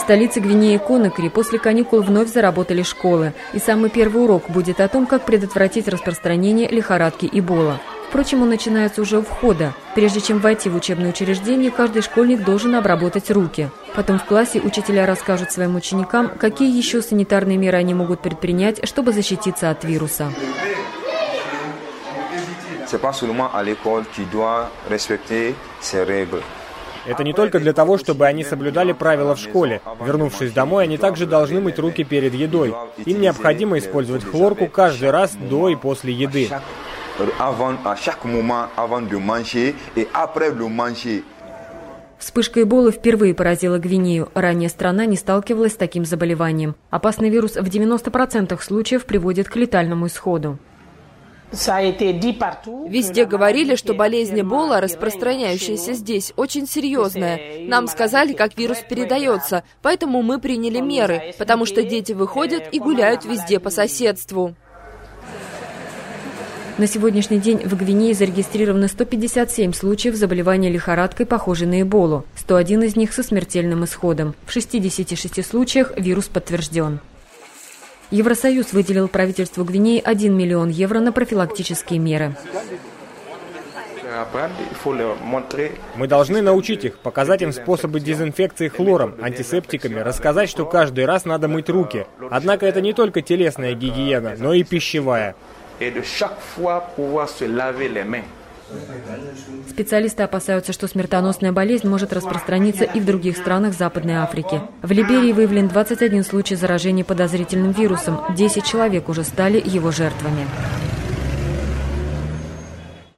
столице Гвинеи-Конакри после каникул вновь заработали школы. И самый первый урок будет о том, как предотвратить распространение лихорадки Эбола. Впрочем, он начинается уже у входа. Прежде чем войти в учебное учреждение, каждый школьник должен обработать руки. Потом в классе учителя расскажут своим ученикам, какие еще санитарные меры они могут предпринять, чтобы защититься от вируса. Это не только для того, чтобы они соблюдали правила в школе. Вернувшись домой, они также должны мыть руки перед едой. Им необходимо использовать хлорку каждый раз до и после еды. Вспышка Эболы впервые поразила Гвинею. Ранее страна не сталкивалась с таким заболеванием. Опасный вирус в 90% случаев приводит к летальному исходу. Везде говорили, что болезнь Эбола, распространяющаяся здесь, очень серьезная. Нам сказали, как вирус передается, поэтому мы приняли меры, потому что дети выходят и гуляют везде по соседству. На сегодняшний день в Гвинее зарегистрировано 157 случаев заболевания лихорадкой, похожей на Эболу. 101 из них со смертельным исходом. В 66 случаях вирус подтвержден. Евросоюз выделил правительству Гвинеи 1 миллион евро на профилактические меры. Мы должны научить их, показать им способы дезинфекции хлором, антисептиками, рассказать, что каждый раз надо мыть руки. Однако это не только телесная гигиена, но и пищевая. Специалисты опасаются, что смертоносная болезнь может распространиться и в других странах Западной Африки. В Либерии выявлен 21 случай заражения подозрительным вирусом. 10 человек уже стали его жертвами.